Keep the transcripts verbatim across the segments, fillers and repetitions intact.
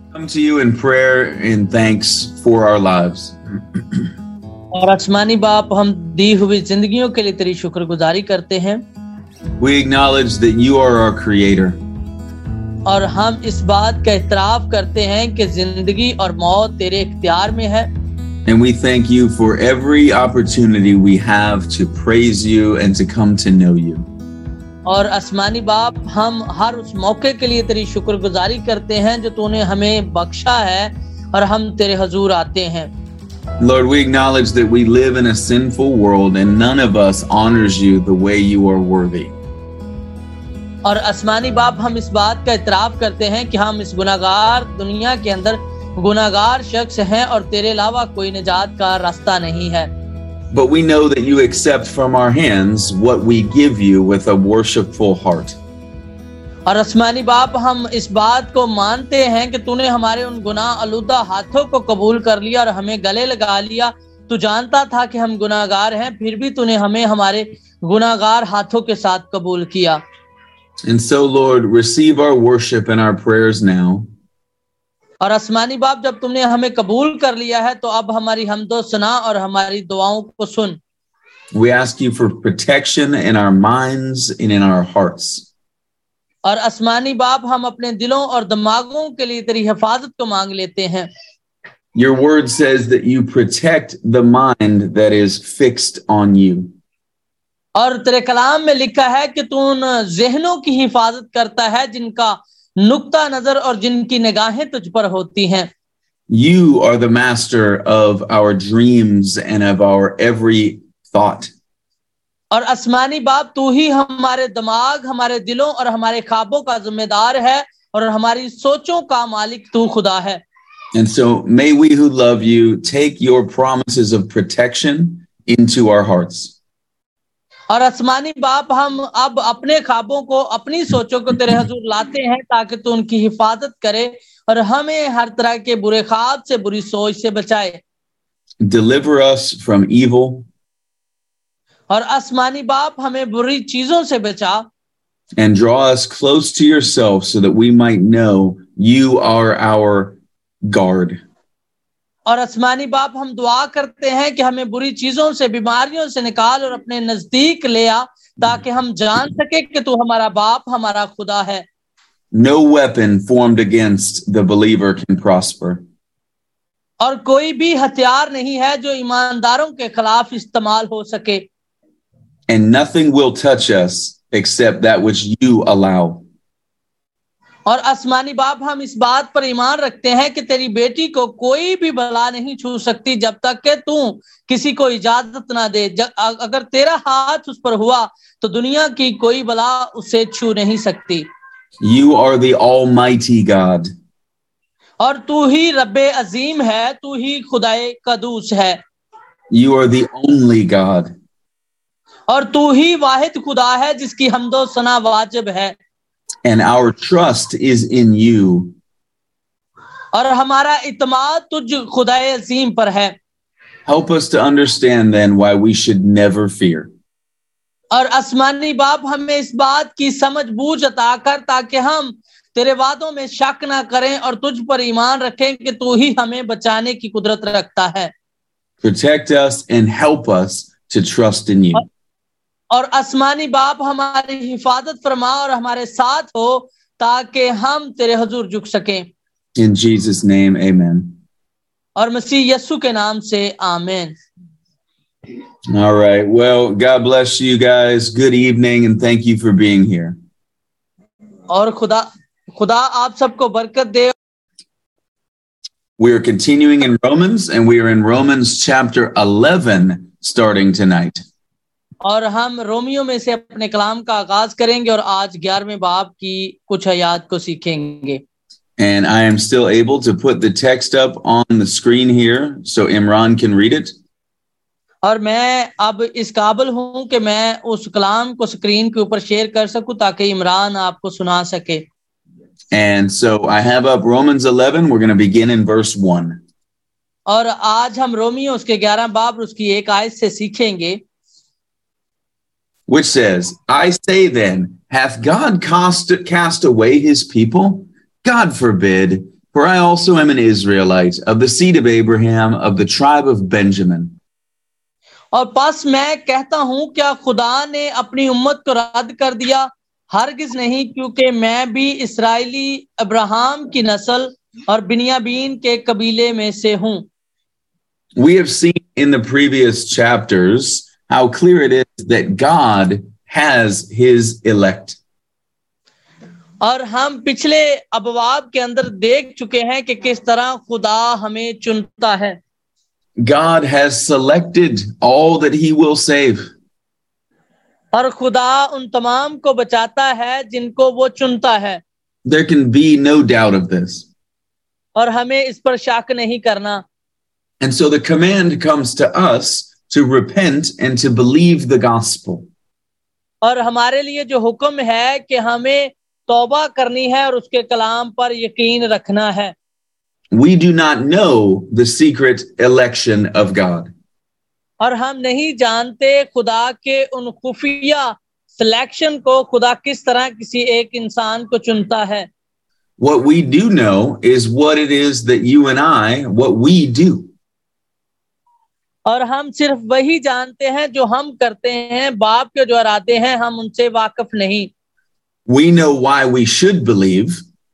Come to you in prayer and thanks for our lives. और आसमानी बाप, हम दी हुई जिंदगियों के लिए तेरी शुक्रगुजारी करते हैं. We acknowledge that you are our creator. और हम इस बात का इतराफ करते हैं कि जिंदगी और मौत तेरे इख्तियार में है. And we thank you for every opportunity we have to praise you and to come to know you. और आसमानी बाप, हम हर उस मौके के लिए तेरी शुक्रगुजारी करते हैं जो तूने हमें बख्शा है और हम तेरे हुजूर आते हैं. Lord, we acknowledge that we live in a sinful world and none of us honors you the way you are worthy. और आसमानी बाप, हम इस बात का इतराफ करते हैं कि हम इस गुनाहगार दुनिया के अंदर गुनाहगार शख्स हैं और तेरे अलावा कोई निजात का रास्ता नहीं है. But we know that you accept from our hands what we give you with a worshipful heart. और आसमानी बाप, हम इस बात को मानते हैं कि तूने हमारे उन गुनाह आलूदा हाथों को कबूल कर लिया और हमें गले लगा लिया. तू जानता था कि हम गुनाहगार हैं, फिर भी तूने हमें हमारे गुनाहगार हाथों के साथ कबूल किया. And so, Lord, receive our worship and our prayers now. और आसमानी बाप, जब तुमने हमें कबूल कर लिया है तो अब हमारी हमदो सना और हमारी दुआओं को सुन. We ask you for protection in our minds and in our hearts. और आसमानी बाप, हम अपने दिलों और दिमागों के लिए तेरी हिफाजत को मांग लेते हैं. Your word says that you protect the mind that is fixed on you. और तेरे कलाम में लिखा है कि तू उन ज़हनों की हिफाजत करता है जिनका नुक्ता नजर और जिनकी निगाहें तुझ पर होती हैं. You are the master of our dreams and of our every thought. और आसमानी बाप, तू ही हमारे दिमाग, हमारे दिलों और हमारे ख्वाबों का जिम्मेदार है और हमारी सोचों का मालिक तू खुदा है. And so may we who love you take your promises of protection into our hearts. और आसमानी बाप, हम अब अपने ख्वाबों को, अपनी सोचों को तेरे हुजूर लाते हैं ताकि तू उनकी हिफाजत करे और हमें हर तरह के बुरे ख्वाब से, बुरी सोच से बचाए. Deliver us from evil. और आसमानी बाप, हमें बुरी चीजों से बचा. And draw us close to yourself so that we might know you are our guard. और आसमानी बाप, हम दुआ करते हैं कि हमें बुरी चीजों से, बीमारियों से निकाल और अपने नजदीक ले आ ताकि हम जान सके कि तू हमारा बाप, हमारा खुदा है. No weapon formed against the believer can prosper. और कोई भी हथियार नहीं है जो ईमानदारों के खिलाफ इस्तेमाल हो सके. And nothing will touch us except that which you allow. और आसमानी बाप, हम इस बात पर ईमान रखते हैं कि तेरी बेटी को कोई भी बला नहीं छू सकती जब तक कि तू किसी को इजाजत ना दे. अगर तेरा हाथ उस पर हुआ तो दुनिया की कोई बला उसे छू नहीं सकती. You are the Almighty God. और तू ही रब्बे अजीम है, तू ही खुदाए कदूस है. You are the only God. और तू ही वाहिद खुदा है जिसकी हमदो सना वाजिब है. And our trust is in you. और हमारा इत्मीनान तुझ खुदाए अजीम पर है. Help us to understand then why we should never fear. और आसमानी बाप, हमें इस बात की समझ बूझ अता कर ताकि हम तेरे वादों में शक ना करें और तुझ पर ईमान रखें कि तू ही हमें बचाने की कुदरत रखता है. Protect us and help us to trust in you. और आसमानी बाप, हमारी हिफाजत फरमा और हमारे साथ हो ताकि हम तेरे हुजूर झुक सकें. In Jesus' name, amen. और मसीह यीशु के नाम से आमीन. All right. Well, God bless you guys. Good evening and thank you for being here. और खुदा खुदा आप सबको बरकत दे. We are continuing in Romans and we are in Romans chapter eleven starting tonight. और हम रोमियो में से अपने कलाम का आगाज करेंगे और आज ग्यारहवें बाब की कुछ आयत को सीखेंगे. And I am still able to put the text up on the screen here so Imran can read it. और मैं अब इस काबिल हूं कि मैं उस कलाम को स्क्रीन के ऊपर शेयर कर सकूं ताकि इमरान आपको सुना सके. And so I have up Romans eleven. We're going to begin in verse one. और आज हम रोमियो उसके ग्यारह बाब उसकी एक आयत से सीखेंगे. Which says, I say then, hath God cast, cast away his people? God forbid. For I also am an Israelite, of the seed of Abraham, of the tribe of Benjamin. और बस मैं कहता हूं, क्या खुदा ने अपनी उम्मत को रद्द कर दिया? हरगिज नहीं, क्योंकि मैं भी इस्राएली अब्राहम की नस्ल और बिन्यामीन के कबीले में से हूं. We have seen in the previous chapters how clear it is that God has his elect. और हम पिछले अबवाब के अंदर देख चुके हैं कि किस तरह खुदा हमें चुनता है. God has selected all that he will save. और खुदा उन तमाम को बचाता है जिनको वो चुनता है. There can be no doubt of this. और हमें इस पर शक नहीं करना. And so the command comes to us to repent and to believe the gospel. और हमारे लिए जो हुक्म है कि हमें तौबा करनी है और उसके कलाम पर यकीन रखना है. We do not know the secret election of God. और हम नहीं जानते खुदा के उन खुफिया सिलेक्शन को, खुदा किस तरह किसी एक इंसान को चुनता है. What we do know is what it is that you and I, what we do. और हम सिर्फ वही जानते हैं जो हम करते हैं. बाप के जो इरादे हैं हम उनसे वाकिफ नहीं. We know why we should believe.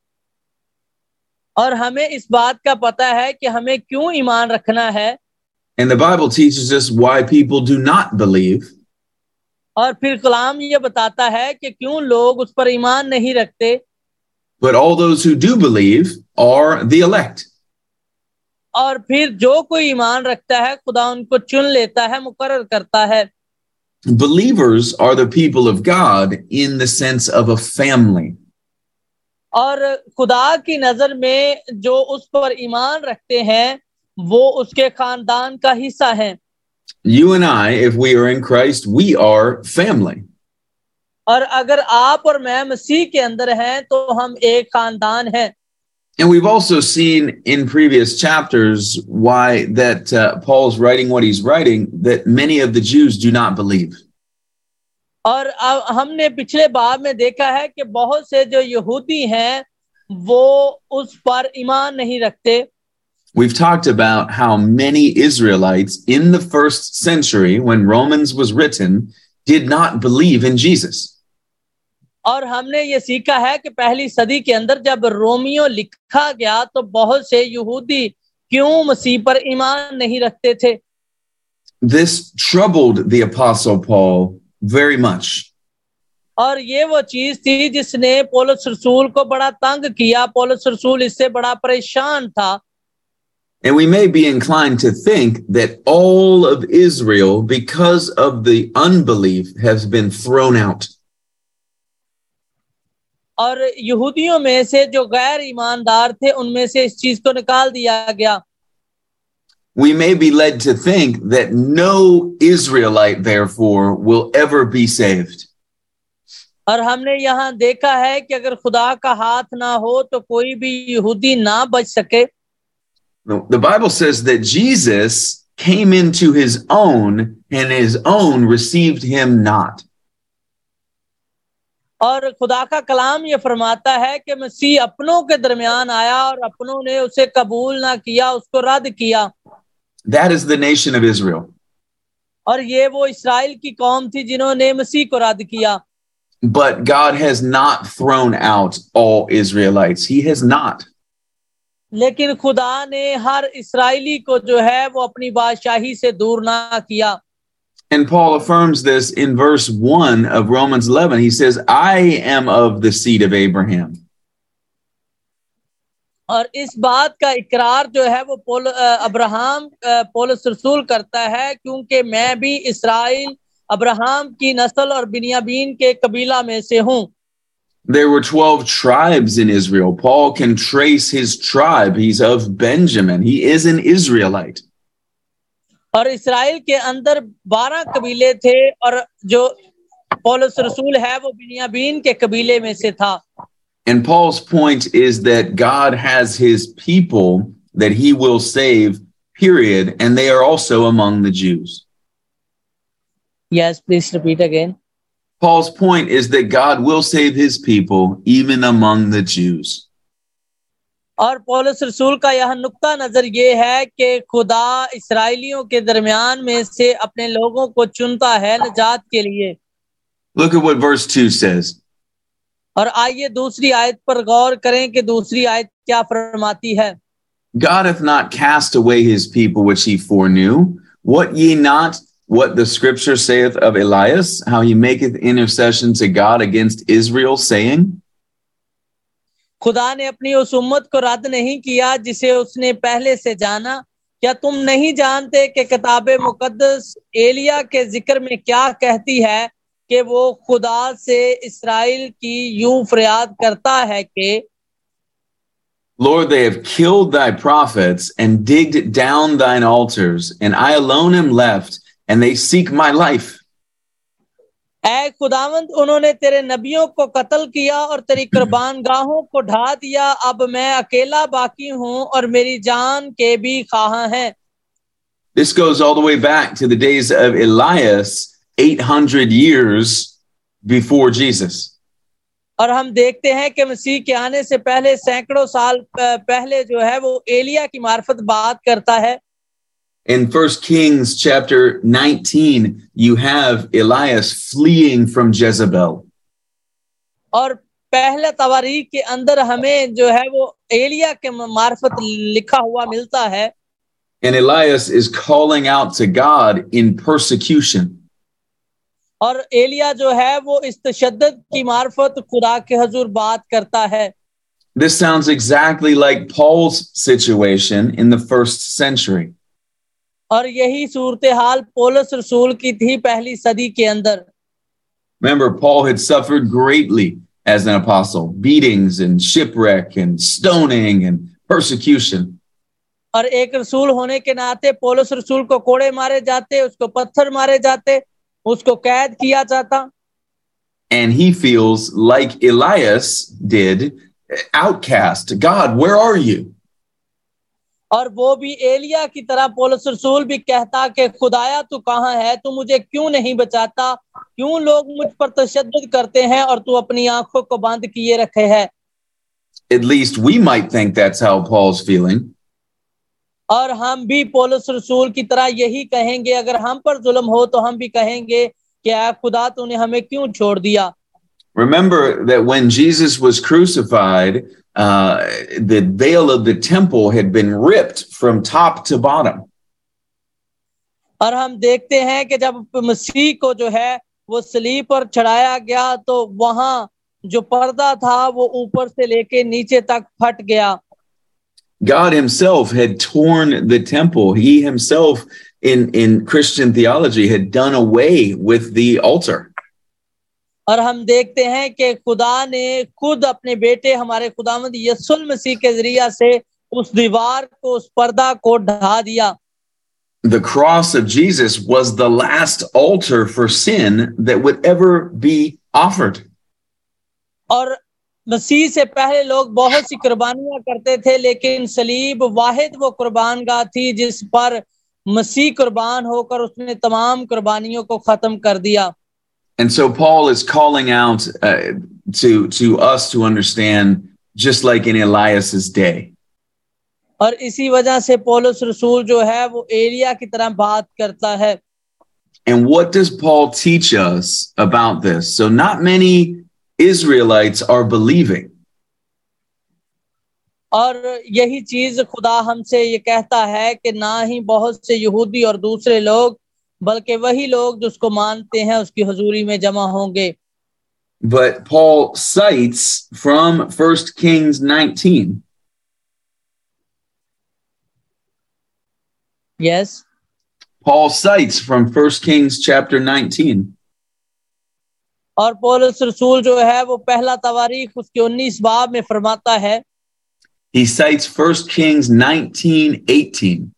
और हमें इस बात का पता है कि हमें क्यों ईमान रखना है. And the Bible teaches us why people do not believe. और फिर कलाम ये बताता है कि क्यों लोग उस पर ईमान नहीं रखते. But all those who do believe are the elect. और फिर जो कोई ईमान रखता है खुदा उनको चुन लेता है, मुकर्रर करता है. Believers are the people of God in the sense of a family. और खुदा की नजर में जो उस पर ईमान रखते हैं वो उसके खानदान का हिस्सा हैं. You and I, if we are in Christ, we are family. और अगर आप और मैं मसीह के अंदर हैं तो हम एक खानदान हैं. And we've also seen in previous chapters why that uh, Paul's writing what he's writing, that many of the Jews do not believe. और अब हमने पिछले बाब में देखा है कि बहुत से जो यहूदी हैं वो उस पर ईमान नहीं रखते. We've talked about how many Israelites in the first century when Romans was written did not believe in Jesus. और हमने ये सीखा है कि पहली सदी के अंदर जब रोमियो लिखा गया तो बहुत से यहूदी क्यों मसीह पर ईमान नहीं रखते थे. This troubled the Apostle Paul very much. और ये वो चीज थी जिसने पौलुस रसूल को बड़ा तंग किया. पौलुस रसूल इससे बड़ा परेशान था. And we may be inclined to think that all of Israel, because of the unbelief, has been thrown out. और यहूदियों में से जो गैर ईमानदार थे उनमें से इस चीज को निकाल दिया गया. We may be led to think that no Israelite, therefore, will ever be saved. और हमने यहाँ देखा है कि अगर खुदा का हाथ ना हो तो कोई भी यहूदी ना बच सके. The Bible says that Jesus came into his own and his own received him not. और खुदा का कलाम ये फरमाता है कि मसीह अपनों के दरमियान आया और अपनों ने उसे कबूल ना किया, उसको रद्द किया. That is the nation of Israel. और ये वो इस्राएल की कौम थी जिन्होंने मसीह को रद्द किया. But God has not thrown out all Israelites. He has not. लेकिन खुदा ने हर इस्राएली को जो है वो अपनी बादशाही से दूर ना किया. And Paul affirms this in verse one of Romans eleven. He says, I am of the seed of Abraham. और इस बात का इकरार जो है वो पौल अब्राहम पौलुस रसूल करता है, क्योंकि मैं भी इस्राएल अब्राहम की नस्ल और बिन्यामीन के कबीला में से हूँ. There were twelve tribes in Israel. Paul can trace his tribe. He's of Benjamin. He is an Israelite. और इस्राएल के अंदर बारह कबीले थे और जो पौलुस रसूल है वो बिन्यामीन के कबीले में से था. And Paul's point is that God has his people that he will save, period, and they are also among the Jews. Yes, please repeat again. Paul's point is that God will save his people even among the Jews. और पौलुस रसूल का यह नुक्ता नजर ये है कि खुदा इस्राएलियों के दरमियान में से अपने लोगों को चुनता है निजात के लिए। Look at what verse two says. और आइए दूसरी आयत पर गौर करें कि दूसरी आयत क्या फरमाती है। God hath not cast away his people which he foreknew. What ye not what the scripture saith of Elias, how he maketh intercession to God against Israel, saying, खुदा ने अपनी उस उम्मत को रद्द नहीं किया जिसे उसने पहले से जाना। क्या तुम नहीं जानते कि किताब मुकद्दस एलिया के जिक्र में क्या कहती है कि वो खुदा से इस्राएल की यूं फरियाद करता है कि Lord, they have killed thy prophets and digged down thine altars, and I alone am left, and they seek my life. ऐ खुदावंद, उन्होंने तेरे नबियों को कत्ल किया और तेरी कुर्बान गाहों को ढा दिया। अब मैं अकेला बाकी हूं और मेरी जान के भी ख्वाह हैं। This goes all the way back to the days of Elias, eight hundred years before Jesus. और हम देखते हैं कि मसीह के आने से पहले सैकड़ों साल पहले जो है वो एलिया की मार्फत बात करता है। In First Kings chapter nineteen, you have Elias fleeing from Jezebel. और पहले तवारीख के अंदर हमें जो है वो एलिया के मार्फत लिखा हुआ मिलता है। And Elias is calling out to God in persecution. और एलिया जो है वो इस तशद्दुद की मार्फत खुदा के हुजूर बात करता है। This sounds exactly like Paul's situation in the first century. और यही सूरत हाल पौलुस रसूल की थी पहली सदी के अंदर। Remember, Paul had suffered greatly as an apostle, beatings and shipwreck and stoning and persecution. और एक रसूल होने के नाते पौलुस रसूल को कोड़े मारे जाते, उसको पत्थर मारे जाते, उसको कैद किया जाता। And he feels like Elias did, outcast. God, where are you? और वो भी एलिया की तरह पौलुस रसूल भी कहता कि खुदाया तू कहाँ है, तू मुझे क्यों नहीं बचाता, क्यों लोग मुझ पर तशद्दुद करते हैं और तू अपनी आंखों को बंद किए रखे है। At least we might think that's how Paul's feeling. और हम भी पौलुस रसूल की तरह यही कहेंगे, अगर हम पर जुल्म हो तो हम भी कहेंगे कि ऐ खुदा तूने हमें क्यों छोड़ दिया। Remember that when Jesus was crucified, uh, the veil of the temple had been ripped from top to bottom. और हम देखते हैं कि जब मसीह को जो है वो सलीब पर चढ़ाया गया तो वहां जो पर्दा था वो ऊपर से लेके नीचे तक फट गया। God himself had torn the temple. He himself in, in Christian theology had done away with the altar. और हम देखते हैं कि खुदा ने खुद अपने बेटे हमारे खुदावंद यीशु मसीह के जरिया से उस दीवार को, उस पर्दा को ढा दिया। The cross of Jesus was the last altar for sin that would ever be offered. और मसीह से पहले लोग बहुत सी कुर्बानियां करते थे, लेकिन सलीब वाहिद वो कुर्बानगाह थी जिस पर मसीह कुर्बान होकर उसने तमाम कुर्बानियों को खत्म कर दिया। And so Paul is calling out uh, to, to us to understand, just like in Elias's day. और इसी वजह से पौलुस रसूल जो है वो एलिया की तरह बात करता है। And what does Paul teach us about this? So not many Israelites are believing. और यही चीज खुदा हमसे ये कहता है कि ना ही बहुत से यहूदी और दूसरे लोग, बल्कि वही लोग जो उसको मानते हैं उसकी हुजूरी में जमा होंगे। But Paul cites from First Kings nineteen. Yes. Paul cites from First Kings chapter nineteen. और पौलुस रसूल जो है वो पहला तवारीख उसके उन्नीस बाब में फरमाता है। He cites First Kings nineteen eighteen.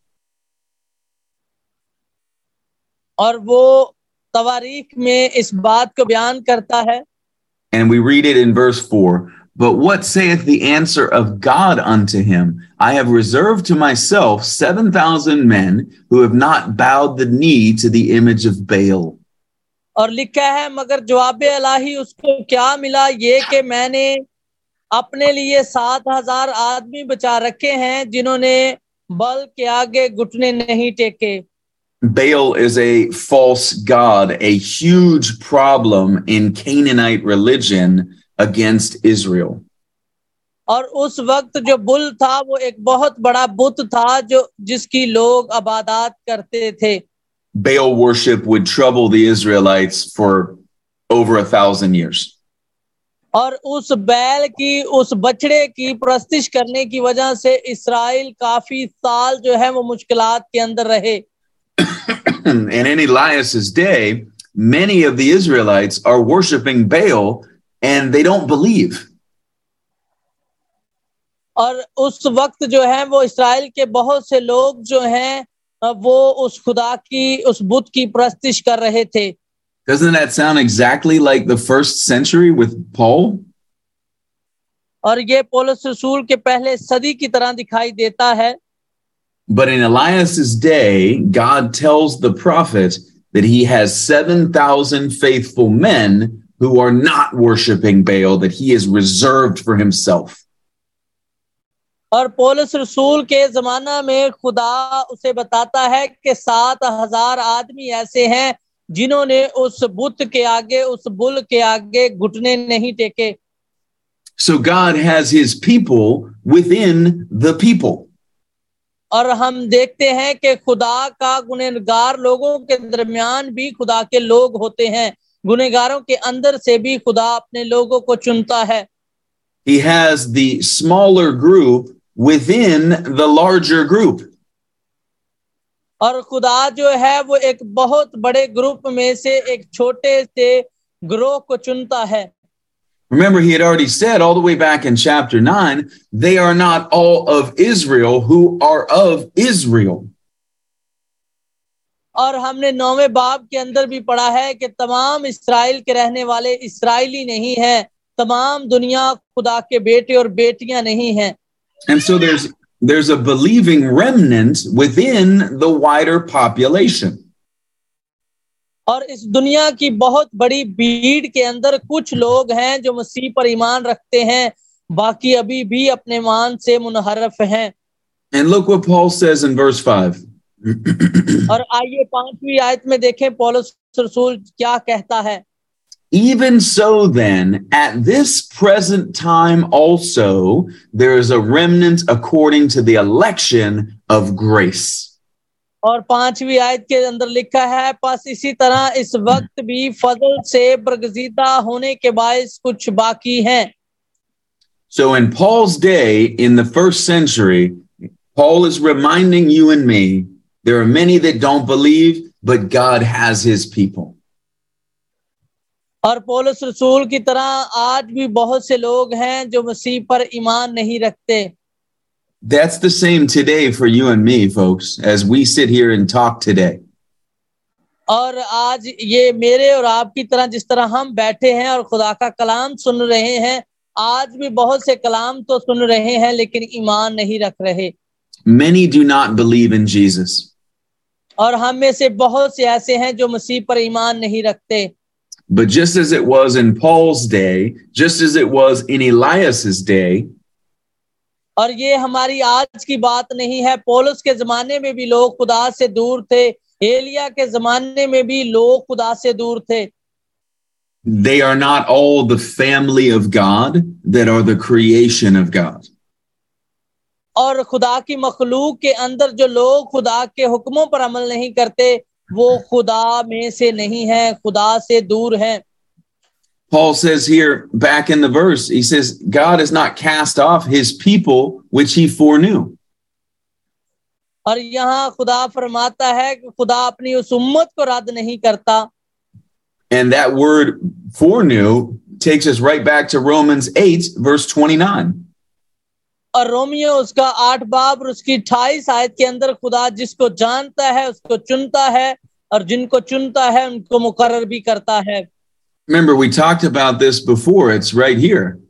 और वो तवारीख में इस बात को बयान करता है। And we read it in verse four. But what saith the answer of God unto him? I have reserved to myself seven thousand men who have not bowed the knee to the image of Baal. और लिखा है, मगर जवाब इलाही उसको क्या मिला, ये कि मैंने अपने लिए सात हजार आदमी बचा रखे हैं जिन्होंने बल के आगे घुटने नहीं टेके। Baal is a false god, a huge problem in Canaanite religion against Israel. और उस वक्त जो बुल था वो एक बहुत बड़ा बुत था जो जिसकी लोग इबादत करते थे। Baal worship would trouble the Israelites for over a thousand years. और उस बैल की उस बछड़े की प्रस्तिश करने की वजह से इस्राएल काफी साल जो है वो मुश्किलात के अंदर रहे। And in Elias's day, many of the Israelites are worshiping Baal and they don't believe. और उस वक्त जो है वो इस्राएल के बहुत से लोग जो हैं वो उस खुदा की उस बुत की प्रस्तिश कर रहे थे। Doesn't that sound exactly like the first century with Paul? और ये पौलुस रसूल के पहले सदी की तरह दिखाई देता है। But in Elias's day, God tells the prophet that he has seven thousand faithful men who are not worshiping Baal, that he is reserved for himself. और पौलुस रसूल के जमाना में खुदा उसे बताता है कि सात हजार आदमी ऐसे हैं जिन्होंने उस बुत के आगे उस बुल के आगे घुटने नहीं टेके। So God has his people within the people. और हम देखते हैं कि खुदा का गुनहगार लोगों के दरमियान भी खुदा के लोग होते हैं। गुनहगारों के अंदर से भी खुदा अपने लोगों को चुनता है। He has the smaller group within the larger group. और खुदा जो है वो एक बहुत बड़े ग्रुप में से एक छोटे से ग्रोह को चुनता है। Remember, he had already said all the way back in chapter nine, they are not all of Israel who are of Israel. और हमने नौवें बाब के अंदर भी पढ़ा है कि तमाम इस्राएल के रहने वाले इस्राएली नहीं हैं, तमाम दुनिया खुदा के बेटे और बेटियां नहीं हैं। And so there's there's a believing remnant within the wider population. और इस दुनिया की बहुत बड़ी भीड़ के अंदर कुछ लोग हैं जो मसीह पर ईमान रखते हैं, बाकी अभी भी अपने ईमान से मुनहरफ हैं। And look what Paul says in verse five. और आइए पांचवी आयत में देखें पौलुस रसूल क्या कहता है। Even so then, at this present time also, there is a remnant according to the election of grace. और पांचवी आयत के अंदर लिखा है, बस इसी तरह इस वक्त भी फजल से बरगजीदा होने के बायस कुछ बाकी हैं। So in Paul's day, in the first century, Paul is reminding you and me, there are many that don't believe, but God has his people. और पौलुस रसूल की तरह आज भी बहुत से लोग हैं जो मसीह पर ईमान नहीं रखते। That's the same today for you and me, folks, as we sit here and talk today. और आज ये मेरे और आपकी तरह जिस तरह हम बैठे हैं और खुदा का कलाम सुन रहे हैं, आज भी बहुत से कलाम तो सुन रहे हैं लेकिन ईमान नहीं रख रहे। Many do not believe in Jesus. और हम में से बहुत से ऐसे हैं जो मसीह पर ईमान नहीं रखते। But just as it was in Paul's day, just as it was in Elias's day, और ये हमारी आज की बात नहीं है, पौलुस के जमाने में भी लोग खुदा से दूर थे, एलिया के जमाने में भी लोग खुदा से दूर थे। they are not all the family of God that are the creation of God. और खुदा की मखलूक के अंदर जो लोग खुदा के हुक्मों पर अमल नहीं करते वो खुदा में से नहीं है, खुदा से दूर हैं। Paul says here back in the verse, he says, God has not cast off his people which he foreknew. और यहाँ खुदा फरमाता है कि खुदा अपनी उस उम्मत को रद्द नहीं करता। And that word foreknew takes us right back to Romans eight, verse twenty-nine. और रोमियो उसका आठ बाब और उसकी अट्ठाईस आयत के अंदर खुदा जिसको जानता है उसको चुनता है और जिनको चुनता है उनको मुकर्रर भी करता है। Remember, we talked about this before. It's right here.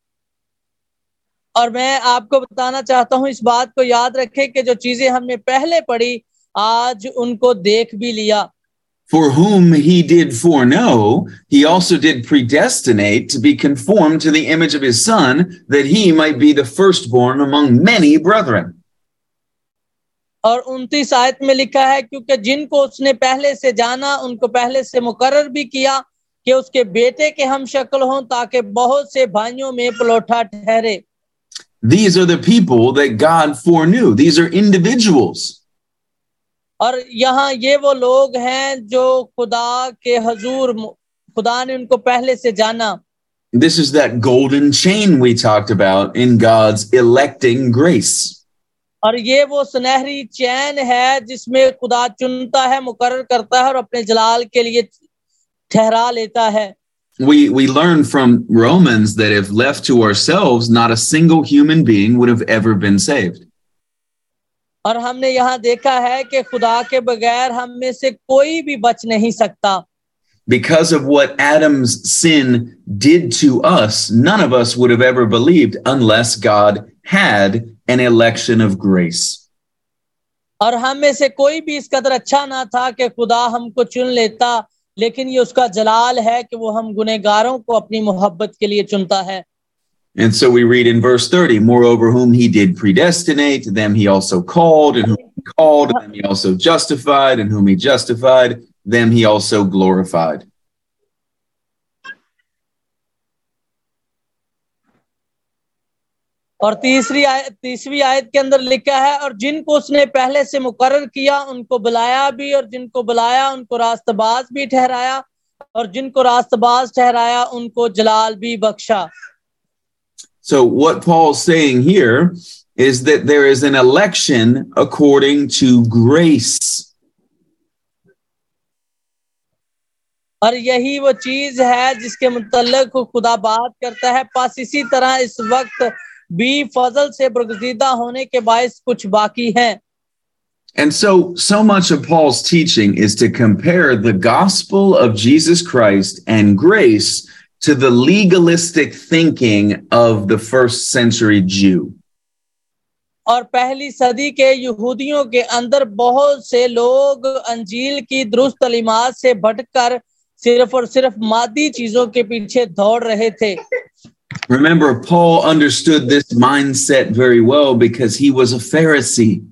और मैं आपको बताना चाहता हूं इस बात को याद रखें कि जो चीजें हमने पहले पढ़ी आज उनको देख भी लिया। For whom he did foreknow, he also did predestinate to be conformed to the image of his son, that he might be the firstborn among many brethren. और उनतीस आयत में लिखा है, क्योंकि जिनको उसने पहले से जाना उनको पहले से मुकर्रर भी किया कि उसके बेटे के हम शक्ल हों, ताकि बहुत से भाइयों में पलौठा ठहरे. These are the people that God foreknew. These are individuals. और यहाँ ये वो लोग हैं जो खुदा के हजूर खुदा ने उनको पहले से जाना. This is that golden chain we talked about in God's electing grace. और ये वो सुनहरी चैन है जिसमें खुदा चुनता है, मुकर्रर करता है और अपने जलाल के लिए ठहरा लेता है. We we learn from Romans that if left to ourselves, not a single human being would have ever been saved. और हमने यहाँ देखा है कि खुदा के बगैर हम में से कोई भी बच नहीं सकता. Because of what Adam's sin did to us, none of us would have ever believed unless God had an election of grace. और हम में से कोई भी इस कदर अच्छा ना था कि खुदा हमको चुन लेता, लेकिन ये उसका जलाल है कि वो हम गुनहगारों को अपनी मोहब्बत के लिए चुनता है. And so we read in verse thirty, moreover, whom he did predestinate, them he also called, and whom he called, them he also justified, and whom he justified, them he also glorified. और तीसरी आयत तीसरी आयत के अंदर लिखा है, और जिनको उसने पहले से मुकर्रर किया उनको बुलाया भी, और जिनको बुलाया उनको रास्तबाज भी ठहराया, और जिनको रास्तबाज ठहराया उनको जलाल भी बख्शा. So what Paul's saying here is that there is an election according to grace. और यही वो चीज है जिसके मुतल्लिक खुदा बात करता है. पास इसी तरह इस वक्त भी फजल से बरगजीदा होने के बायस कुछ बाकी हैं. And so, so much of Paul's teaching is to compare the gospel of Jesus Christ and grace to the legalistic thinking of the first century Jew. और पहली सदी के यहूदियों के अंदर बहुत से लोग अंजील की दुरुस्त तालीमात से भटकर सिर्फ और सिर्फ मादी चीजों के पीछे दौड़ रहे थे. Remember, Paul understood this mindset very well because he was a Pharisee.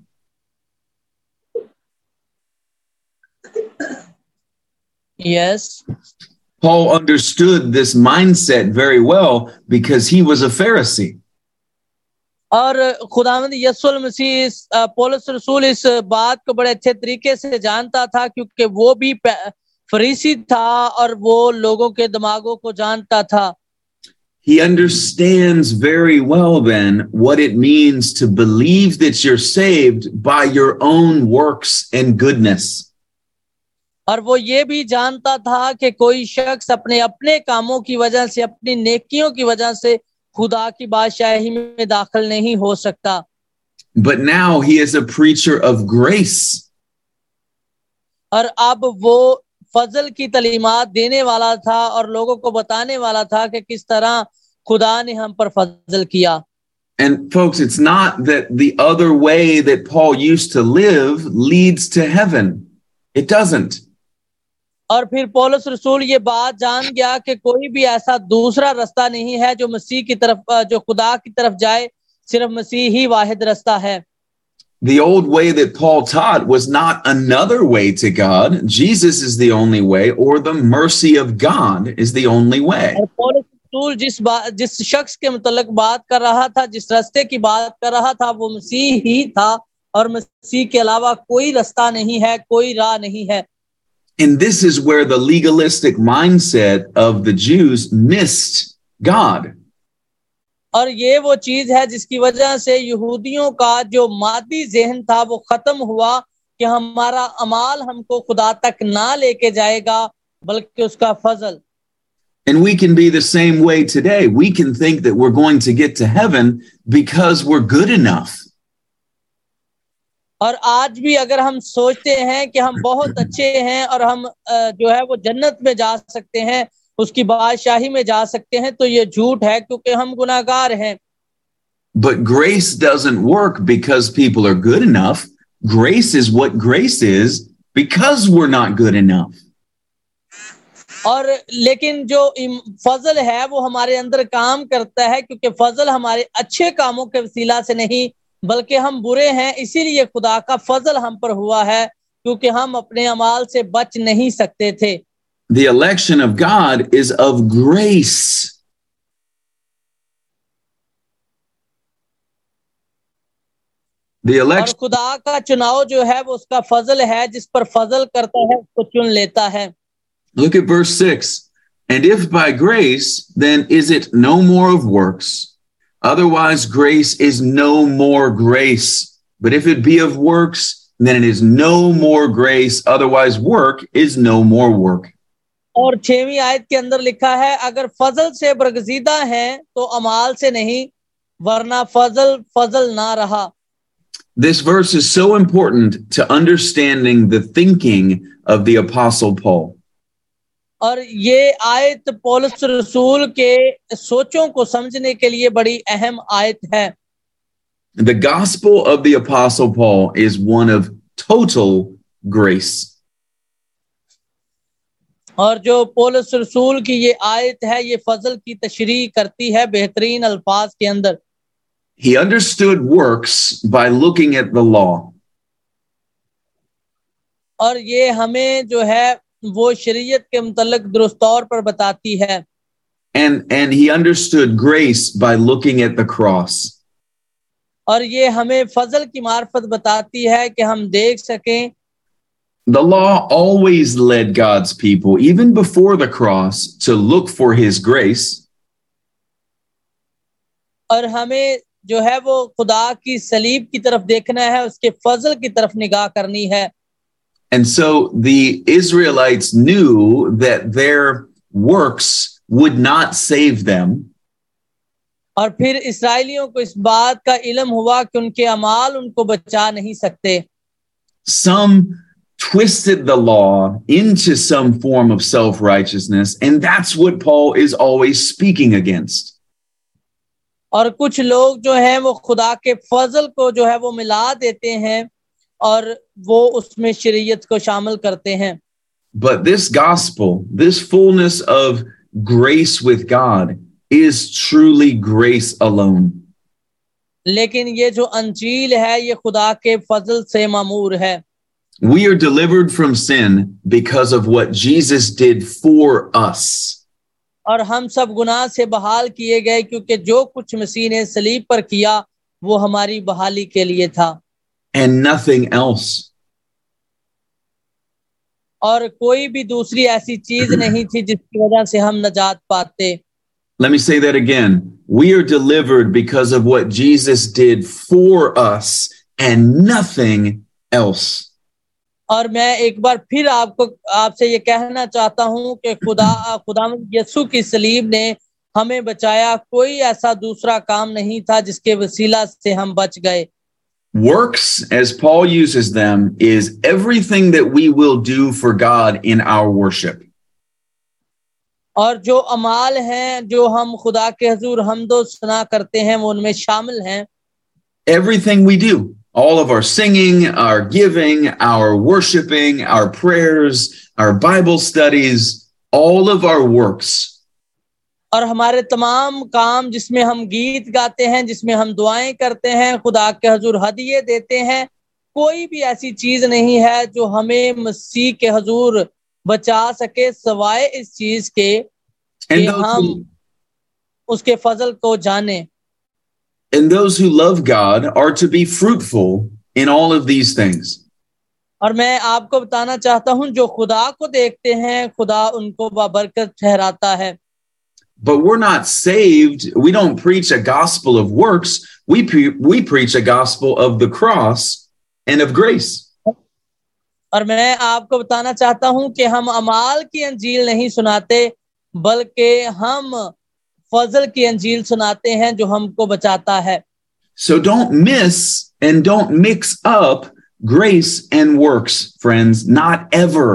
Yes. Paul understood this mindset very well because he was a Pharisee. और खुदावंद यीशु मसीह पौलुस रसूल इस बात को बड़े अच्छे तरीके से जानता था, क्योंकि वो भी फरीसी था और वो लोगों के दिमागों को जानता था. He understands very well then what it means to believe that you're saved by your own works and goodness. और वो ये भी जानता था कि कोई शख्स अपने अपने कामों की वजह से, अपनी नेकियों की वजह से खुदा की बादशाही में दाखिल नहीं हो सकता. But now he is a preacher of grace. और अब वो फजल की तालीमात देने वाला था और लोगों को बताने वाला था कि किस तरह खुदा ने हम पर फजल किया. And folks, it's not that the other way that Paul used to live leads to heaven. It doesn't. और फिर पौलुस रसूल ये बात जान गया कि कोई भी ऐसा दूसरा रास्ता नहीं है जो मसीह की तरफ, जो खुदा की तरफ जाए. सिर्फ मसीह ही वाहिद रास्ता है. The old way that Paul taught was not another way to God. Jesus is the only way, or the mercy of God is the only way. और पौलुस रसूल जिस बात जिस शख्स के मुतल्लिक बात कर रहा था, जिस रास्ते की बात कर रहा था, वो मसीह ही था और मसीह के अलावा कोई रास्ता नहीं है, कोई राह नहीं है. And this is where the legalistic mindset of the Jews missed God. और ये वो चीज है जिसकी वजह से यहूदियों का जो मादी ज़हन था वो खत्म हुआ कि हमारा अमाल हमको खुदा तक ना लेके जाएगा, बल्कि उसका फजल. And we can be the same way today. We can think that we're going to get to heaven because we're good enough. और आज भी अगर हम सोचते हैं कि हम बहुत अच्छे हैं और हम जो है वो जन्नत में जा सकते हैं, उसकी बादशाही में जा सकते हैं, तो ये झूठ है, क्योंकि हम गुनाहगार हैं. But grace doesn't work because people are good enough. Grace is what grace is because we're not good enough. और लेकिन जो इम- फजल है वो हमारे अंदर काम करता है, क्योंकि फजल हमारे अच्छे कामों के वसीला से नहीं बल्कि हम बुरे हैं, इसीलिए खुदा का फजल हम पर हुआ है, क्योंकि हम अपने अमाल से बच नहीं सकते थे। The election of God is of grace. The और election, खुदा का चुनाव जो है वो उसका फजल है, जिस पर फजल करता है उसको चुन लेता है। look at verse six. And if by grace, then is it no more of works? Otherwise, grace is no more grace. But if it be of works, then it is no more grace. Otherwise, work is no more work. और छठवीं आयत के अंदर लिखा है, अगर फजल से बरगजीदा है तो अमाल से नहीं, वरना फजल फजल ना रहा। This verse is so important to understanding the thinking of the Apostle Paul. और ये आयत पौलुस रसूल के सोचों को समझने के लिए बड़ी अहम आयत है। The gospel of the Apostle Paul is one of total grace. और जो पौलुस रसूल की ये आयत है ये फजल की तशरीह करती है बेहतरीन अल्फाज के अंदर। He understood works by looking at the law. और ये हमें जो है वो शरीयत के मुतल्लिक दुरुस्त तौर पर बताती है। And, and he understood grace by looking at the cross. और ये हमें फजल की मार्फत बताती है कि हम देख सकें। The law always led God's people, even before the cross, to look for his grace. और हमें जो है वो खुदा की सलीब की तरफ देखना है, उसके फजल की तरफ निगाह करनी है। And so the Israelites knew that their works would not save them. और फिर इस्राएलियों को इस बात का इल्म हुआ कि उनके अमाल उनको बचा नहीं सकते। Some twisted the law into some form of self-righteousness, and that's what Paul is always speaking against. और कुछ लोग जो हैं वो खुदा के फजल को जो है वो मिला देते हैं और वो उसमें शरीयत को शामिल करते हैं। But this gospel, this fullness of grace with God, is truly grace alone. लेकिन ये जो अंजील है ये खुदा के फजल से मामूर है। We are delivered from sin because of what Jesus did for us. और हम सब गुनाह से बहाल किए गए क्योंकि जो कुछ मसीह ने सलीब पर किया वो हमारी बहाली के लिए था। And nothing else. और कोई भी दूसरी ऐसी चीज नहीं थी जिसकी वजह से हम नजात पाते। Let me say that again. We are delivered because of what Jesus did for us and nothing else. और मैं एक बार फिर आपको आपसे ये कहना चाहता हूं कि खुदा खुदावंद यीशु की सलीब ने हमें बचाया, कोई ऐसा दूसरा काम नहीं था जिसके वसीला से हम बच गए। Works, as Paul uses them, is everything that we will do for God in our worship. और जो अमाल हैं जो हम खुदा के हुजूर हमदो सना करते हैं वो उनमें शामिल हैं। Everything we do, all of our singing, our giving, our worshiping, our prayers, our Bible studies, all of our works. और हमारे तमाम काम जिसमें हम गीत गाते हैं, जिसमें हम दुआएं करते हैं, खुदा के हुजूर हदिये देते हैं, कोई भी ऐसी चीज नहीं है जो हमें मसीह के हुजूर बचा सके सिवाय इस चीज के कि हम उसके फजल को जाने। And those who love God are to be fruitful in all of these things. और मैं आपको बताना चाहता हूं जो खुदा को देखते हैं खुदा उनको बाबरकत ठहराता है। But we're not saved. We don't preach a gospel of works. We pre- we preach a gospel of the cross and of grace. और मैं आपको बताना चाहता हूं कि हम अमाल की अंजील नहीं सुनाते बल्कि हम फजल की अंजील सुनाते हैं जो हमको बचाता है। So don't miss and don't mix up grace and works, friends, not ever.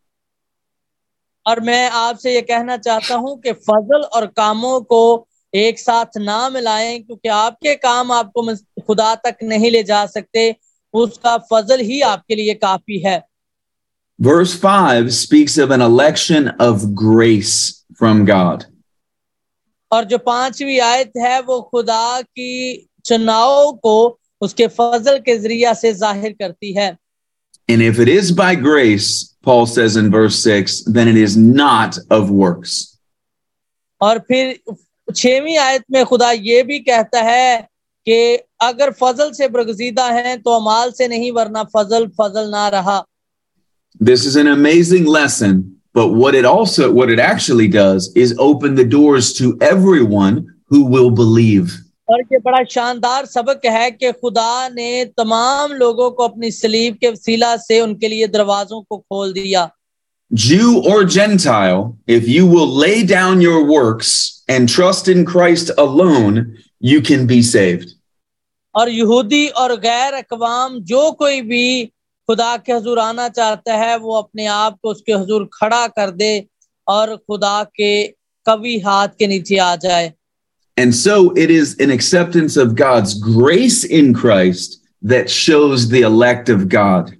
और मैं आपसे ये कहना चाहता हूं कि फजल और कामों को एक साथ ना मिलाएं, क्योंकि आपके काम आपको खुदा तक नहीं ले जा सकते, उसका फजल ही आपके लिए काफी है। Verse five speaks of an election of grace from God. और जो पांचवी आयत है वो खुदा की चुनाव को उसके फजल के जरिया से जाहिर करती है. And if it is by grace, Paul says in verse six, then it is not of works. और फिर छठवीं आयत में खुदा ये भी कहता है कि अगर फजल से बरगजीदा हैं तो अमाल से नहीं, वरना फजल फजल ना रहा. This is an amazing lesson, but what it also, what it actually does is open the doors to everyone who will believe. और ये बड़ा शानदार सबक है कि खुदा ने तमाम लोगों को अपनी सलीब के वसीला से उनके लिए दरवाजों को खोल दिया. Jew or Gentile, if you will lay down your works and trust in Christ alone, you can be saved. और यहूदी और गैर अकवाम जो कोई भी खुदा के हुजूर आना चाहता है वो अपने आप को उसके हुजूर खड़ा कर दे और खुदा के कवी हाथ के नीचे आ जाए. And so it is an acceptance of God's grace in Christ that shows the elect of God.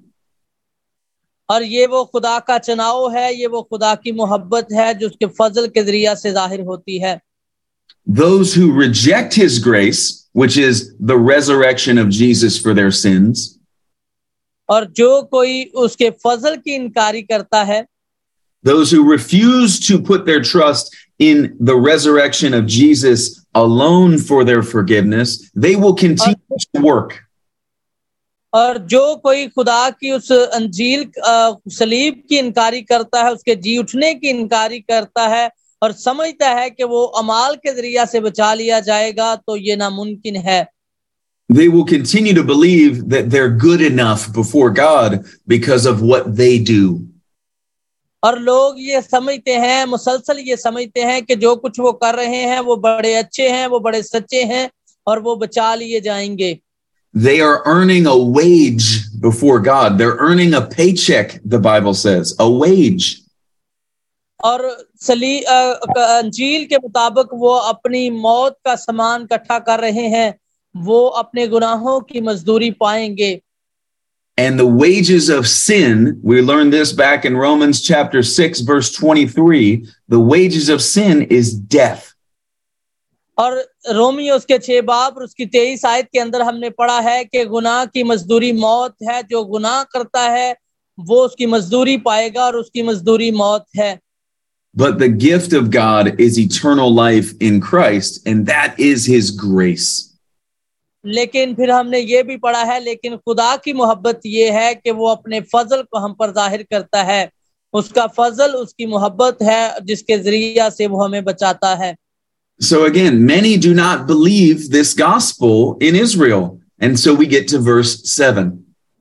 और ये वो खुदा का चुनाव है, ये वो खुदा की मोहब्बत है जो उसके फजल के जरिया से जाहिर होती है. Those who reject his grace, which is the resurrection of Jesus for their sins, और जो कोई उसके फजल की इनकारी करता है, those who refuse to put their trust in the resurrection of Jesus alone for their forgiveness, they will continue to work. और जो कोई खुदा की उस अंजील सलीब की इनकारी करता है, उसके जी उठने की इनकारी करता है और समझता है कि वो अमाल के जरिया से बचा लिया जाएगा, तो ये नामुमकिन है. They will continue to believe that they're good enough before God because of what they do. और लोग ये समझते हैं, मुसलसल ये समझते हैं कि जो कुछ वो कर रहे हैं वो बड़े अच्छे हैं, वो बड़े सच्चे हैं और वो बचा लिए जाएंगे. They are earning a wage before God. They're earning a paycheck, the Bible says, a wage. और सली अंजील के मुताबिक वो अपनी मौत का सामान इकट्ठा कर रहे हैं, वो अपने गुनाहों की मजदूरी पाएंगे. And the wages of sin, we learned this back in Romans chapter six, verse twenty-three, the wages of sin is death. और रोमियो उसके छह बाब और उसकी तेईस आयत के अंदर हमने पढ़ा है कि गुनाह की मजदूरी मौत है. जो गुनाह करता है वो उसकी मजदूरी पाएगा और उसकी मजदूरी मौत है. But the gift of God is eternal life in Christ, and that is his grace. लेकिन फिर हमने ये भी पढ़ा है, लेकिन खुदा की मोहब्बत ये है कि वो अपने फजल को हम पर जाहिर करता है. उसका फजल उसकी मोहब्बत है जिसके जरिया से वो हमें बचाता है. So again, many do not believe this gospel in Israel. And so we get to verse seven.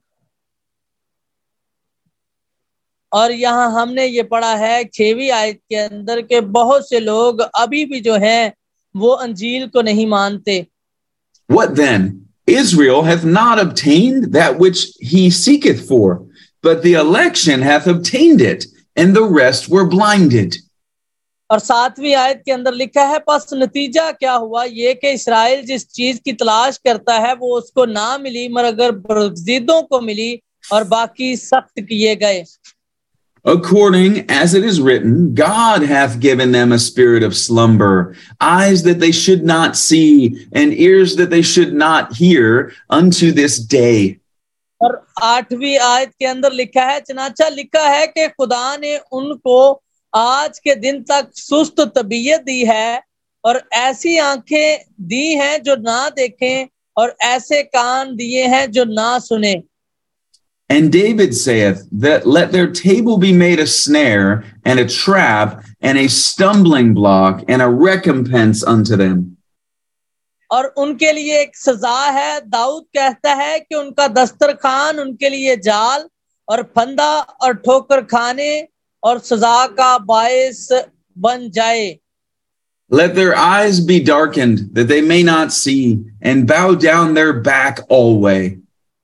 और यहाँ हमने ये पढ़ा है छहवीं आयत के अंदर के बहुत से लोग अभी भी जो हैं वो अंजील को नहीं मानते. What then? Israel hath not obtained that which he seeketh for, but the election hath obtained it, and the rest were blinded. और सातवीं आयत के अंदर लिखा है, बस नतीजा क्या हुआ ये कि इस्राएल जिस चीज की तलाश करता है वो उसको ना मिली, मगर बरगजीदों को मिली और बाकी सख्त किए गए. According as it is written, God hath given them a spirit of slumber, eyes that they should not see, and ears that they should not hear unto this day. और आठवीं आयत के अंदर लिखा है, चनाचा लिखा है कि खुदा ने उनको आज के दिन तक सुस्त तबीयत दी है और ऐसी आंखें दी हैं जो ना देखें और ऐसे कान दिए हैं जो ना सुने. And David saith that let their table be made a snare and a trap and a stumbling block and a recompense unto them. और उनके लिए एक सजा है. दाऊद कहता है कि उनका दस्तरखान उनके लिए जाल और फंदा और ठोकर खाने और सजा का बायस बन जाए. Let their eyes be darkened that they may not see, and bow down their back alway.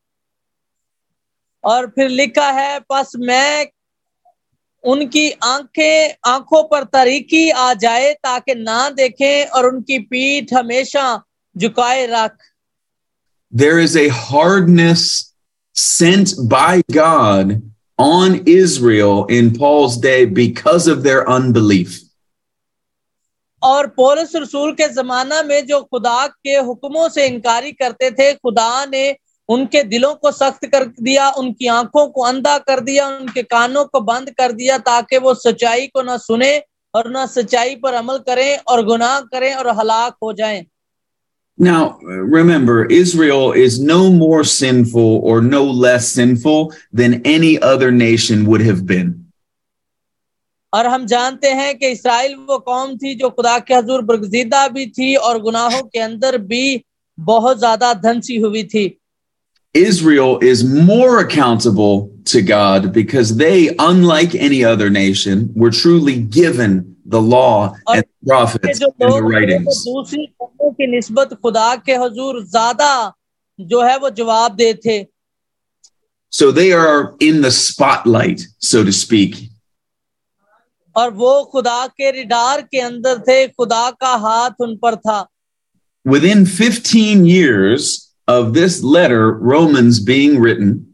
और फिर लिखा है, बस मैं उनकी आंखें आंखों पर तारीकी आ जाए ताकि ना देखें और उनकी पीठ हमेशा झुकाए रख. There is a hardness sent by God on Israel in Paul's day because of their unbelief. और पौलुस रसूल के जमाना में जो खुदा के हुक्मों से इनकारी करते थे, खुदा ने उनके दिलों को सख्त कर दिया, उनकी आंखों को अंधा कर दिया, उनके कानों को बंद कर दिया ताकि वो सच्चाई को ना सुने और ना सच्चाई पर अमल करें और गुनाह करें और हलाक हो जाएं। Now, remember, Israel is no more sinful or no less sinful than any other nation would have been. और हम जानते हैं कि इस्राएल वो कौम थी जो खुदा के हुजूर बरगजीदा भी थी और गुनाहों के अंदर भी बहुत ज्यादा धंसी हुई थी। Israel is more accountable to God because they, unlike any other nation, were truly given the law and the prophets and the writings. दूसरी कौमों की निस्बत खुदा के हुजूर ज्यादा जो है वो जवाब दे थे। So they are in the spotlight, so to speak. और वो खुदा के रिडार के अंदर थे, खुदा का हाथ उन पर था। Within fifteen years of this letter, Romans being written,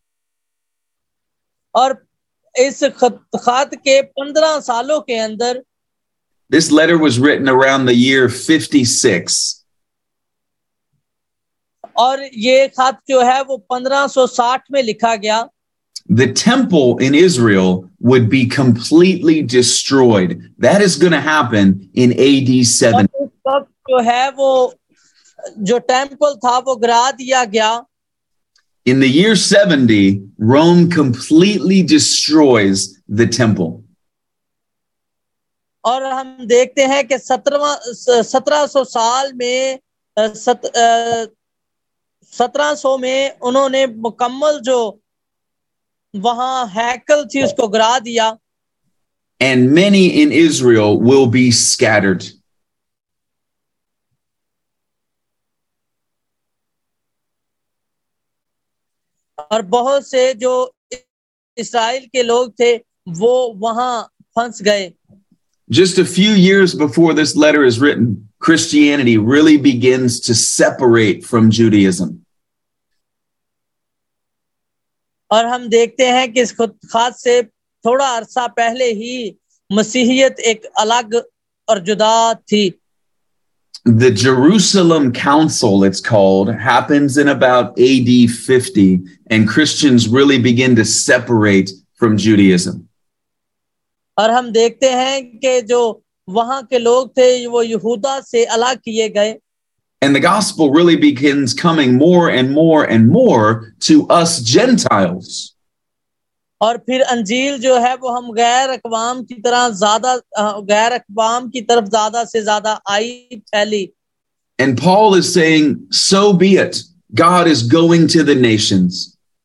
और इस खत खत के पंद्रह सालों के अंदर, this letter was written around the year fifty-six. और ये खत जो है वो पंद्रह सौ साठ में लिखा गया। The temple in Israel would be completely destroyed. That is going to happen in A D seven. और उस वक्त जो है वो जो टेम्पल था वो गिरा दिया गया। In the year seventy, Rome completely destroys the temple. और हम देखते हैं कि सत्रहवां सत्रह सौ साल में सत, सत्रह सौ में उन्होंने मुकम्मल जो वहां हैकल थी उसको गिरा दिया। And many in Israel will be scattered. और बहुत से जो इस्राएल के लोग थे वो वहां फंस गए। Just a few years before this letter is written, Christianity really begins to separate from Judaism. और हम देखते हैं कि इस खास से थोड़ा अरसा पहले ही मसीहियत एक अलग और जुदा थी। The Jerusalem Council, it's called, happens in about A D fifty, and Christians really begin to separate from Judaism. और हम देखते हैं कि जो वहां के लोग थे वो यहूदा से अलग किए गए। And the gospel really begins coming more and more and more to us Gentiles. और फिर अंजील जो है वो हम गैर अक़वाम की तरह ज्यादा गैर अक़वाम की तरफ ज्यादा से ज्यादा आई फैली। And Paul is saying, so be it. God is going to the nations.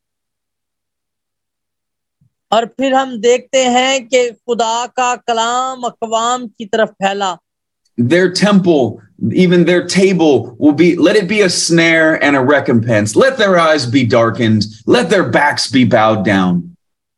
और फिर हम देखते हैं कि खुदा का कलाम अक़वाम की तरफ फैला। Their temple, even their table will be, let it be a snare and a recompense. Let their eyes be darkened. Let their backs be bowed down.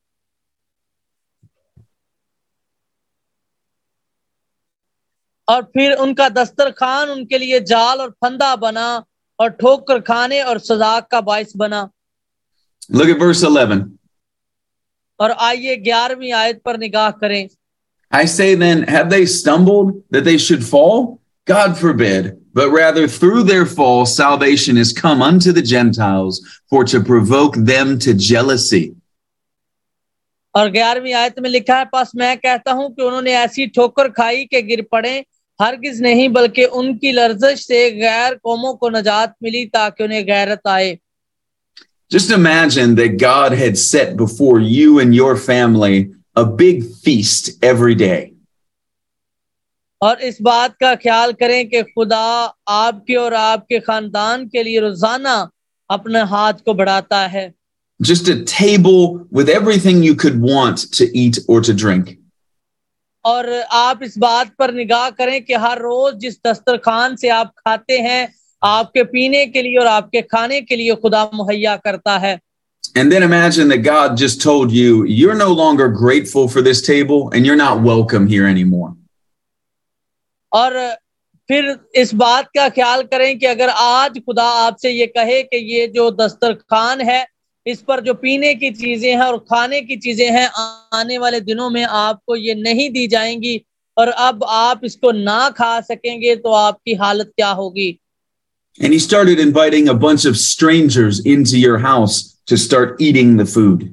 और फिर उनका दस्तरखान उनके लिए जाल और फंदा बना और ठोकर खाने और सजा का बाइस बना। Look at verse eleven. और आइए ग्यारहवीं आयत पर निगाह करें। I say then, have they stumbled that they should fall? God forbid, but rather through their fall, salvation is come unto the Gentiles for to provoke them to jealousy. और ग्यारहवीं आयत में लिखा है, पास मैं कहता हूं कि उन्होंने ऐसी ठोकर खाई कि गिर पड़े, हरगिज नहीं बल्कि उनकी लर्जिश से गैर कौमों को नजात मिली ताकि उन्हें गैरत आए। Just imagine that God had set before you and your family a big feast every day. और इस बात का ख्याल करें कि खुदा आपके और आपके खानदान के लिए रोजाना अपने हाथ को बढ़ाता है। Just a table with everything you could want to eat or to drink. और आप इस बात पर निगाह करें कि हर रोज जिस दस्तरखान से आप खाते हैं, आपके पीने के लिए और आपके खाने के लिए खुदा मुहैया करता है। And then imagine that God just told you, you're no longer grateful for this table and you're not welcome here anymore. और फिर इस बात का ख्याल करें कि अगर आज खुदा आपसे ये कहे कि ये जो दस्तरखान है इस पर जो पीने की चीजें हैं और खाने की चीजें हैं आने वाले दिनों में आपको ये नहीं दी जाएंगी, और अब आप इसको ना खा सकेंगे तो आपकी हालत क्या होगी। And he started inviting a bunch of strangers into your house to start eating the food.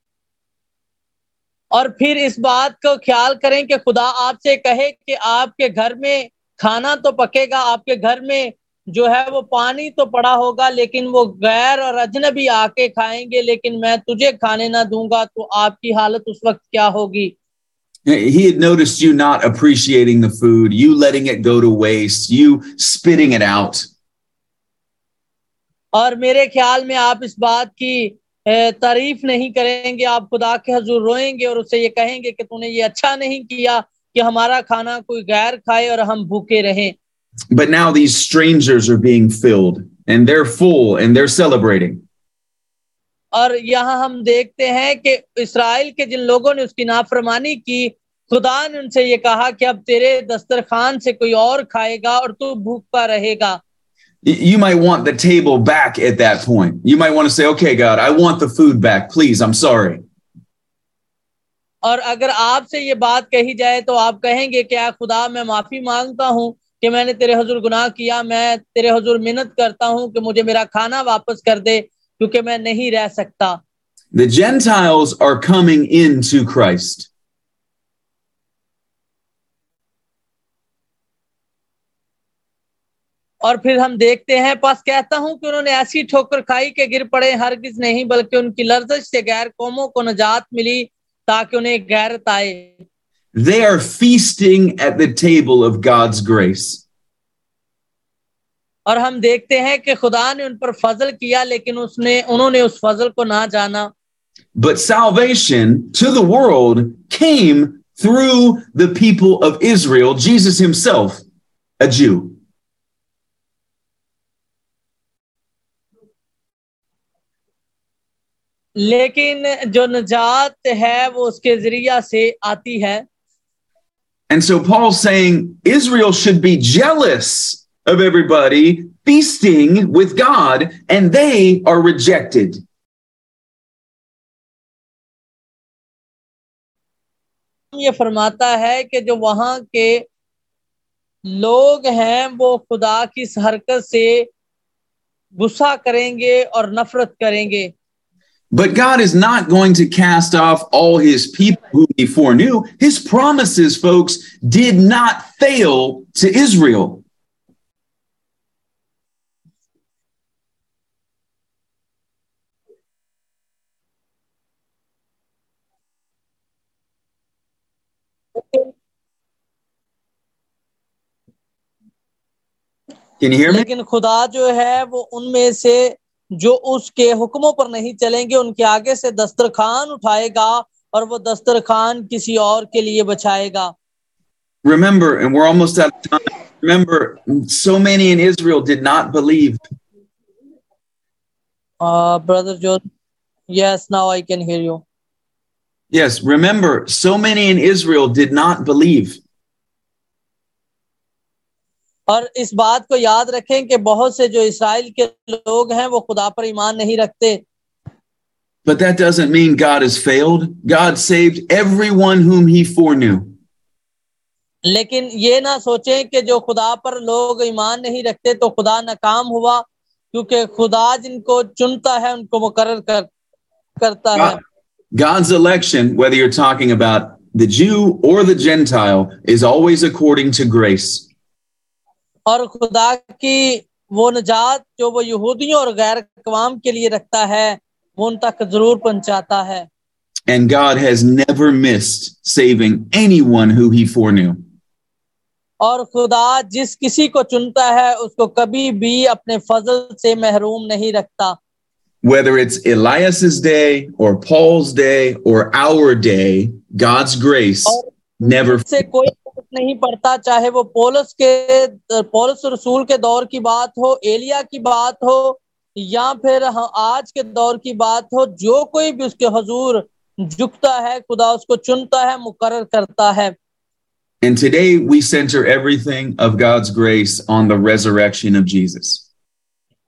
और फिर इस बात को ख्याल करें कि खुदा आपसे कहे कि आपके घर में खाना तो पकेगा, आपके घर में जो है वो पानी तो पड़ा होगा, लेकिन वो गैर और अजनबी आके खाएंगे, लेकिन मैं तुझे खाने ना दूंगा, तो आपकी हालत उस वक्त क्या होगी। He had noticed you not appreciating the food, you letting it go to waste, you spitting it out. और मेरे ख्याल में आप इस बात की तारीफ नहीं करेंगे, आप खुदा के हुजूर रोएंगे और उससे ये कहेंगे कि तूने ये अच्छा नहीं किया कि हमारा खाना कोई गैर खाए और हम भूखे रहें। But now these strangers are being filled and they're full and they're celebrating. और यहाँ हम देखते हैं कि इस्राएल के जिन लोगों ने उसकी नाफरमानी की, खुदा ने उनसे ये कहा कि अब तेरे दस्तरखान से कोई और खाएगा और तू भूखा रहेगा। You might want the table back at that point. You might want to say, okay, God, I want the food back. Please, I'm sorry. और अगर आपसे ये बात कही जाए तो आप कहेंगे क्या खुदा मैं माफी मांगता हूँ कि मैंने तेरे हुजूर गुनाह किया, मैं तेरे हुजूर मिन्नत करता हूँ कि मुझे मेरा खाना वापस कर दे क्योंकि मैं नहीं रह सकता। The Gentiles are coming into Christ. और फिर हम देखते हैं, पास कहता हूं कि उन्होंने ऐसी ठोकर खाई कि गिर पड़े, हरगिज नहीं बल्कि उनकी लर्जिश से गैर कौमों को निजात मिली ताकि उन्हें गैरत आए। They are feasting at the table of God's grace. और हम देखते हैं कि खुदा ने उन पर फजल किया, लेकिन उसने उन्होंने उस फजल को ना जाना। But salvation to the world came through the people of Israel, Jesus himself, a Jew. लेकिन जो निजात है वो उसके जरिया से आती है। And so Paul's saying Israel should be jealous of everybody feasting with God, and they are rejected. ये फरमाता है कि जो वहां के लोग हैं वो खुदा की इस हरकत से गुस्सा करेंगे और नफरत करेंगे। But God is not going to cast off all his people whom he foreknew. His promises, folks, did not fail to Israel. Can you hear me? लेकिन खुदा जो है वो उनमें से जो उसके हुक्मों पर नहीं चलेंगे उनके आगे से दस्तरखान उठाएगा और वो दस्तरखान किसी और के लिए बचाएगा। Remember, and we're almost out of time. Remember, so many in Israel did not believe. Uh, brother John, yes, now I can hear you. Yes, remember, so many in Israel did not believe. और इस बात को याद रखें कि बहुत से जो इस्राएल के लोग हैं वो खुदा पर ईमान नहीं रखते। But that doesn't mean God has failed. God saved everyone whom he foreknew. लेकिन ये ना सोचें कि जो खुदा पर लोग ईमान नहीं रखते तो खुदा नाकाम हुआ, क्योंकि खुदा जिनको चुनता है उनको मुकर्रर कर, करता है। God's election, whether you're talking about the Jew or the Gentile, is always according to grace. और खुदा की वो निजात जो वो यहूदियों और गैर कवाम के लिए रखता है वो उन तक जरूर पहुंचाता है। And God has never missed saving anyone who he foreknew. और खुदा जिस किसी को चुनता है उसको कभी भी अपने फजल से महरूम नहीं रखता। Whether it's Elias's day or Paul's day or our day, God's grace never से कोई नहीं पड़ता, चाहे वो पौलुस के पौलुस रसूल के दौर की बात हो, एलिया की बात हो या फिर आज के दौर की बात हो, जो कोई भी उसके हुजूर झुकता है खुदा उसको चुनता है, मुकर्रर करता है। And today we center everything of God's grace on the resurrection of Jesus.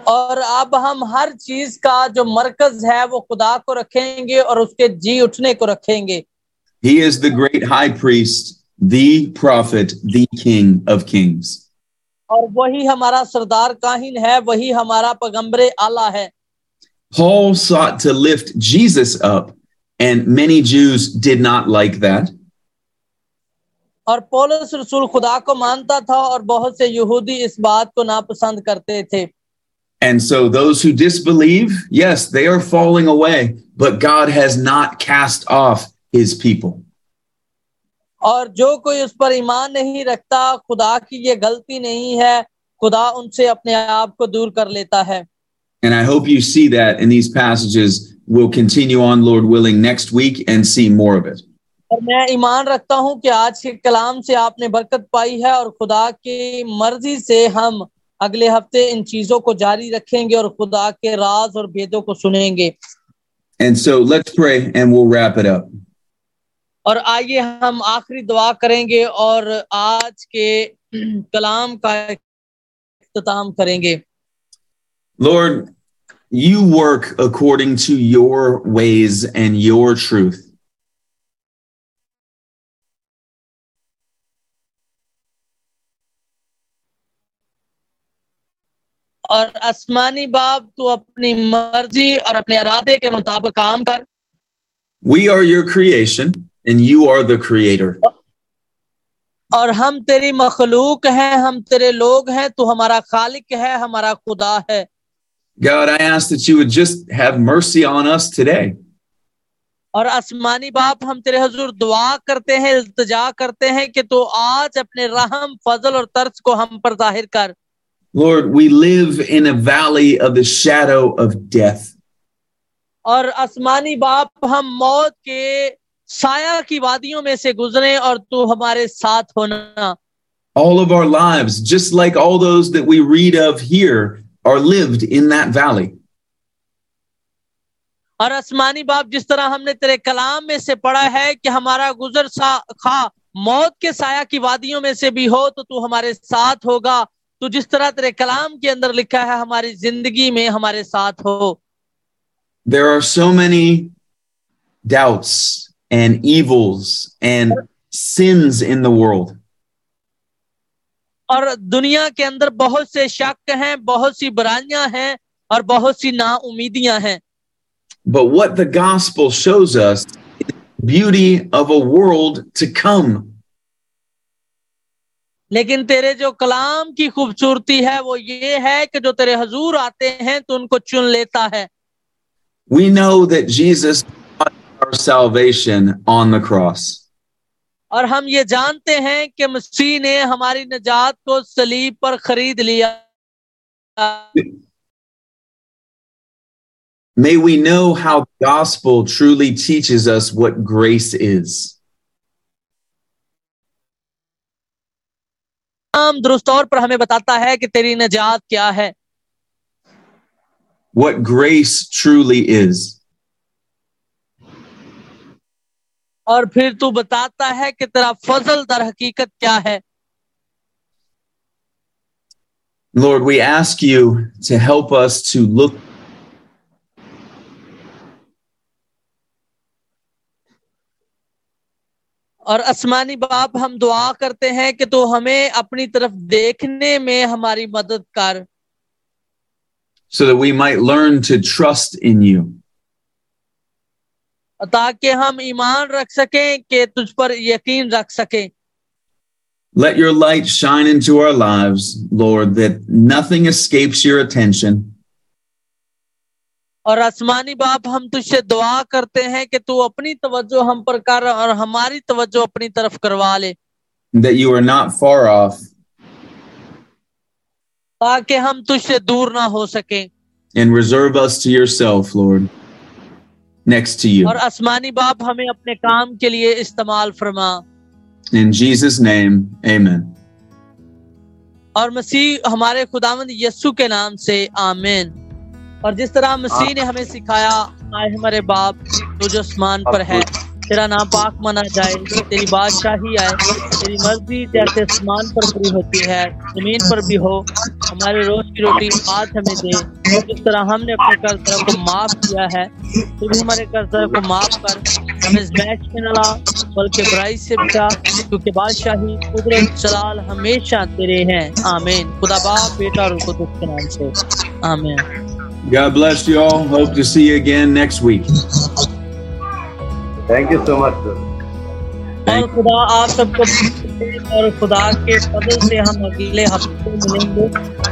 और अब हम हर चीज का जो मरकज है वो खुदा को रखेंगे और उसके जी उठने को रखेंगे. He is the great high priest, the prophet, the king of kings. और वही हमारा सरदार काहिन है, वही हमारा पैगंबरे आला है. Paul sought to lift Jesus up, and many Jews did not like that. और पौलुस रसूल खुदा को मानता था और बहुत से यहूदी इस बात को नापसंद करते थे. And so those who disbelieve, yes, they are falling away, but God has not cast off his people. और जो कोई उस पर ईमान नहीं रखता, खुदा की ये गलती नहीं है, खुदा उनसे अपने आप को दूर कर लेता है. And I hope you see that in these passages. We'll continue on, Lord willing, next week and see more of it. और मैं ईमान रखता हूं कि आज के कलाम से आपने बरकत पाई है और खुदा की मर्जी से हम अगले हफ्ते इन चीजों को जारी रखेंगे और खुदा के राज और भेदों को सुनेंगे. And so let's pray and we'll wrap it up. और आइए हम आखिरी दुआ करेंगे और आज के कलाम का इख्तिताम करेंगे. Lord, you work according to your ways and your truth. और आसमानी बाप, तू अपनी मर्जी और अपने इरादे के मुताबिक काम कर. We are your creation and you are the creator. और हम तेरी मखलूक हैं, हम तेरे लोग हैं, तू हमारा खालिक है, हमारा खुदा है. God, I ask that you would just have mercy on us today. और आसमानी बाप, हम तेरे हुजूर दुआ करते हैं, इल्तिजा करते हैं कि तू आज अपने रहम, फजल और तरस को हम पर जाहिर कर. Lord, we live in a valley of the shadow of death. और आसमानी बाप, हम मौत के साया की वादियों में से गुजरे और तू हमारे साथ होना. All of our lives, just like all those that we read of here, are lived in that valley. और आसमानी बाप, जिस तरह हमने तेरे कलाम में से पढ़ा है कि हमारा गुजर सा खा मौत के साया की वादियों में से भी हो तो तू हमारे साथ होगा. तो जिस तरह तेरे कलाम के अंदर लिखा है हमारी जिंदगी में हमारे साथ हो. There are so many doubts and evils and sins in the world. और दुनिया के अंदर बहुत से शक हैं, बहुत सी बुराइयां हैं और बहुत सी नाउमीदियां हैं. But what the gospel shows us is the beauty of a world to come. लेकिन तेरे जो कलाम की खूबसूरती है वो ये है कि जो तेरे हुजूर आते हैं तो उनको चुन लेता है. We know that Jesus bought our salvation on the cross. और हम ये जानते हैं कि मसीह ने हमारी निजात को सलीब पर खरीद लिया. May we know how the gospel truly teaches us what grace is. हम दुरुस्त तौर पर हमें बताता है कि तेरी निजात क्या है. What grace truly is. और फिर तू बताता है कि तेरा फजल दर हकीकत क्या है. Lord, we ask you to help us to look और आसमानी बाप, हम दुआ करते हैं कि तू हमें अपनी तरफ देखने में हमारी मदद कर. so that we might learn to trust in you. ताकि हम ईमान रख सकें कि तुझ पर यकीन रख सकें. Let your light shine into our lives, Lord, that nothing escapes your attention. और आसमानी बाप, हम तुझसे दुआ करते हैं कि तू अपनी तवज्जो हम पर कर और हमारी तवज्जो अपनी तरफ करवा ले. That you are not far off. ताकि हम तुझसे दूर ना हो सकें. And reserve us to yourself, Lord, next to you. और आसमानी बाप, हमें अपने काम के लिए इस्तेमाल फरमा. In Jesus' name, amen. और मसीह हमारे खुदावंद यीशु के नाम से आमीन. और जिस तरह मसीह ने हमें सिखाया, आए हमारे बाप तू जो आसमान पर है, तेरा नाम पाक माना जाए, तेरी बादशाही आए, तेरी मर्जी जैसे आसमान पर पूरी होती है जमीन पर भी हो. हमारे रोज की रोटी आज हमें दे, और जिस तरह हमने अपने कर्जदारों को माफ किया है तो भी हमारे कर्जदारों को माफ कर, हमें इस मैच में न ला बल्कि बुराई से बचा, क्योंकि बादशाही कुदरत जलाल हमेशा तेरे हैं। आमीन। खुदा बाप बेटा और रुको के नाम से आमीन। God bless you all. Hope to see you again next week. Thank you so much, sir. और खुदा आप सबको और खुदा के फजल से हम अगले हफ्ते मिलेंगे।